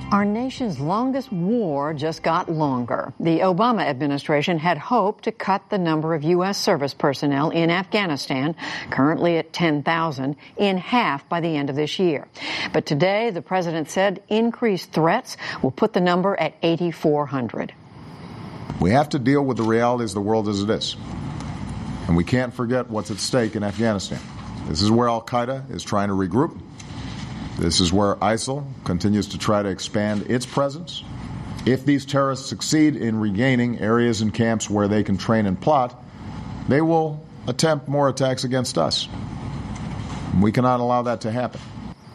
Our nation's longest war just got longer. The Obama administration had hoped to cut the number of U.S. service personnel in Afghanistan, currently at 10,000, in half by the end of this year. But today, the president said increased threats will put the number at 8,400. We have to deal with the realities of the world as it is. And we can't forget what's at stake in Afghanistan. This is where al-Qaeda is trying to regroup. This is where ISIL continues to try to expand its presence. If these terrorists succeed in regaining areas and camps where they can train and plot, they will attempt more attacks against us. We cannot allow that to happen.